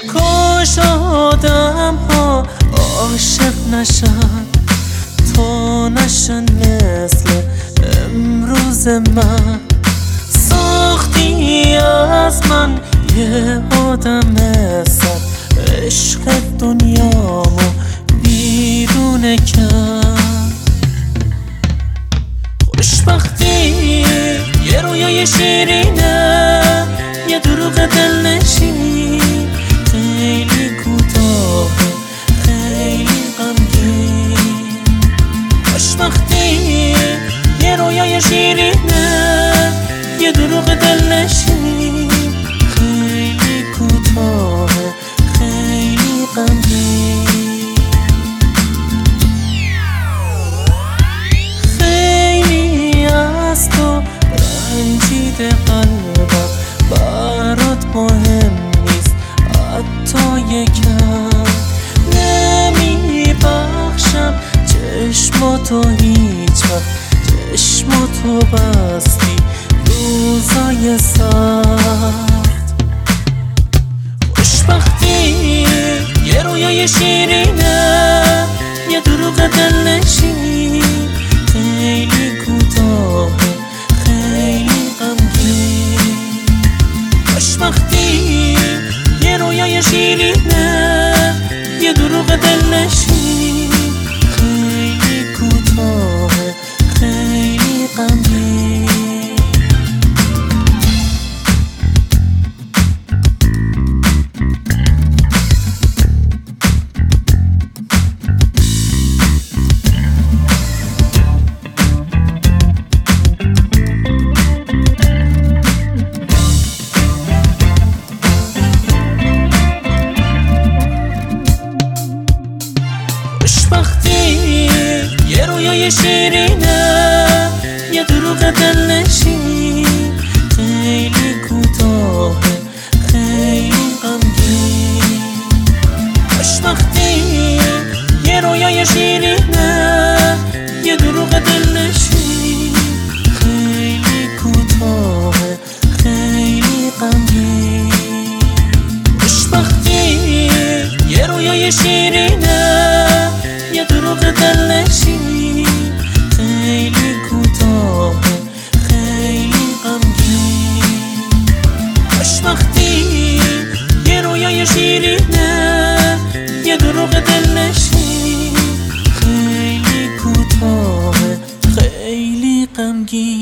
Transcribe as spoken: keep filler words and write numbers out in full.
کاش آدم ها عاشق نشن تا نشن مثل امروز من. ساختی از من یه آدم سر، عشق دنیامو بیرون کن. خوشبختی یه رویای شیرینه، یه دروغ دلنشین، خیلی کوتاه خیلی غمگین. خوشبختی یه رویای شیرینه، یه دروغ دلنشین، خیلی کوتاه خیلی غمگین. خیلی از تو رنجیده قلبم، برات مهم نیست حتی یکم. نمی بخشم چشماتو هیچ وقت، چشماتو بستی روزای سخت. خوشبختی یه رویای شیرینه، یه دروغ دلنشین، خیلی کوتاه خیلی غمگین. خوشبختی یه رویای شیرینه، یه دروغ دلنشین، خیلی کوتاه خیلی غمگین. خوشبختی یه رویای شیرینه، یه دروغ دلنشین، خیلی کوتاه خیلی غمگین. خوشبختی یه رویای شیرینه، یه دروغ دلنشین، خیلی کوتاه خیلی غمگین. خوشبختی یه رویای شیرینه، یه دروغ دلنشین، خیلی کوتاه خیلی غمگین. خوشبختی یه رویای شیرینه، یه دروغ دلنشین، خیلی کوتاه خیلی غمگین.